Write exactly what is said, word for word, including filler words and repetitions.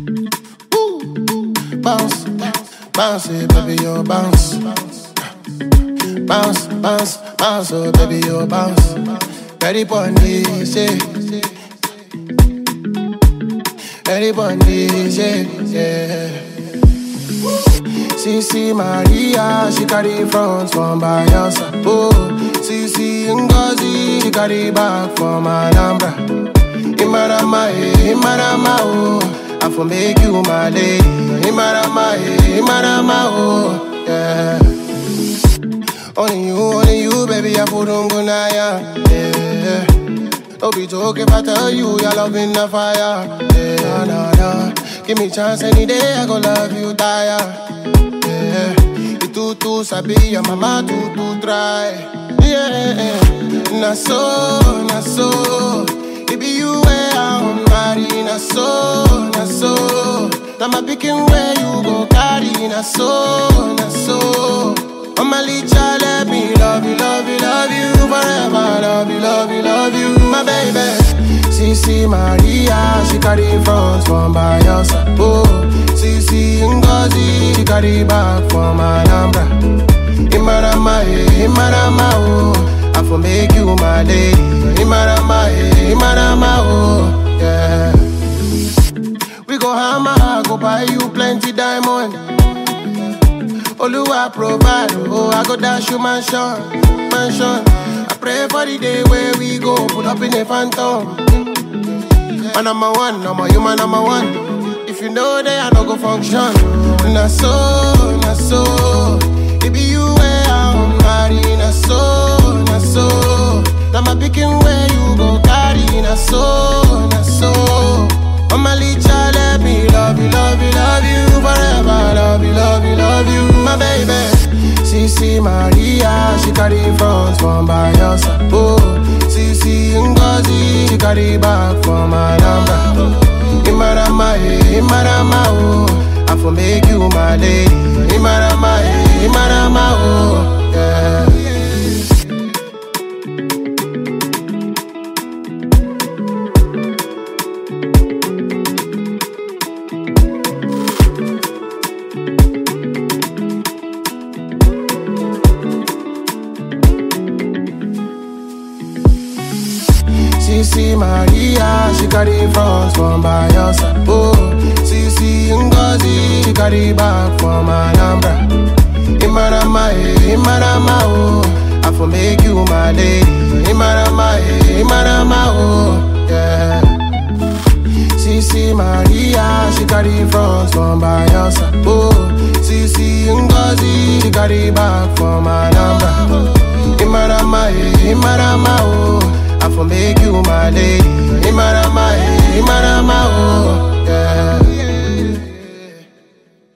Bounce, bounce it, baby, you bounce. Bounce, bounce, bounce, oh baby, you bounce. Ready for this, yeah. Ready for this, yeah. Cici Maria, she carry front from Bayelsa. Oh, Cici Ngozi, she carry back from Alhambra. Imarama, eh, Imarama, oh. I for make you my lady. Imarama, eh, Imarama, oh, yeah. Only you, only you, baby, I put on good night, yeah. Don't be joking if I tell you your love in the fire, yeah, nah, nah. Give me chance any day, I go love you, tire, yeah. You too, too sabi, your mama too, too try, yeah. Na so, na so, it be you where I'm married, na so, na so. Now my picking where you go carry, na so, na so. Mama Licha, let me love you, love you, love you forever. Love you, love you, love you, my baby. Cici Maria, she carry front from Bayelsa. Oh, Cici Ngozi, she carry back from Alhambra. Imarama, eh, Imarama, oh. I for make you my lady. Imarama, eh, Imarama, oh, yeah. We go hammer, go buy you plenty diamond. Oluwa provide, oh, I go dash you mansion, mansion. I pray for the day where we go, put up in a phantom. Man, number one, number you, man, number one. If you know that I don't go function. Na so, na so. It be you where I'm married, na so, na so. Now my picking where you go carry, na so, na so. Mama Licha, let me love you, love you, love you forever. Love you, love you, love you, my baby. Cici Maria, she carry front from Bayelsa. Oh, Cici Ngozi, she carry back from Alhambra. Imarama, eh, Imarama, oh. I for make you my lady. Imarama, eh, Imarama, oh, yeah. Cici Maria, she carry front from Bayelsa. Oh, Cici Ngozi, she carry back from Alhambra. Imarama, eh, Imarama, oh. I for make you my lady. Imarama, eh, Imarama, oh, yeah. Cici Maria, she carry front from Bayelsa. Oh, Cici Ngozi, she carry back from Alhambra. Imarama, eh, Imarama, oh. I for make you my lady. Imarama, eh, Imarama.